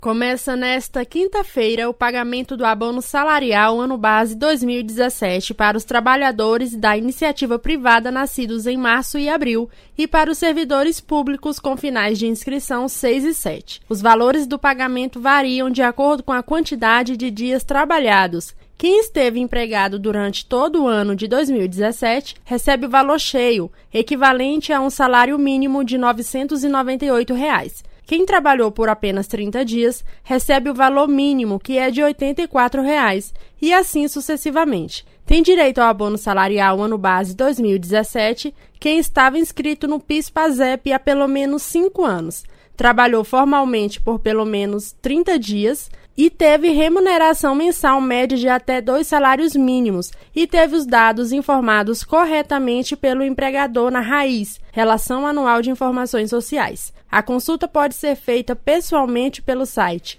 Começa nesta quinta-feira o pagamento do abono salarial ano base 2017 para os trabalhadores da iniciativa privada nascidos em março e abril e para os servidores públicos com finais de inscrição 6 e 7. Os valores do pagamento variam de acordo com a quantidade de dias trabalhados. Quem esteve empregado durante todo o ano de 2017 recebe o valor cheio, equivalente a um salário mínimo de R$ 998. Quem trabalhou por apenas 30 dias recebe o valor mínimo, que é de R$ 84, e assim sucessivamente. Tem direito ao abono salarial ano base 2017 quem estava inscrito no PIS/PASEP há pelo menos 5 anos, trabalhou formalmente por pelo menos 30 dias e teve remuneração mensal média de até 2 salários mínimos e teve os dados informados corretamente pelo empregador na RAIS, Relação Anual de Informações Sociais. A consulta pode ser feita pessoalmente pelo site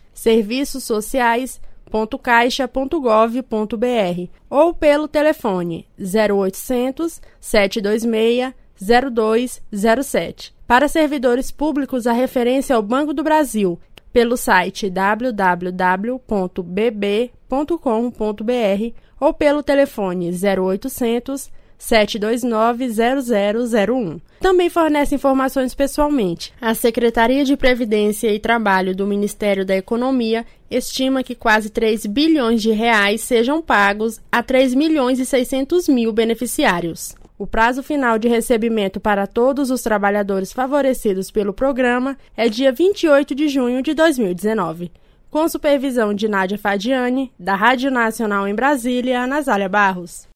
serviçosociais.caixa.gov.br ou pelo telefone 0800 726 0207. Para servidores públicos, a referência é o Banco do Brasil, pelo site www.bb.com.br ou pelo telefone 0800 729 0001. Também fornece informações pessoalmente. A Secretaria de Previdência e Trabalho do Ministério da Economia estima que quase 3 bilhões de reais sejam pagos a 3 milhões e 600 mil beneficiários. O prazo final de recebimento para todos os trabalhadores favorecidos pelo programa é dia 28 de junho de 2019. Com supervisão de Nádia Fadiani, da Rádio Nacional em Brasília, Anasália Barros.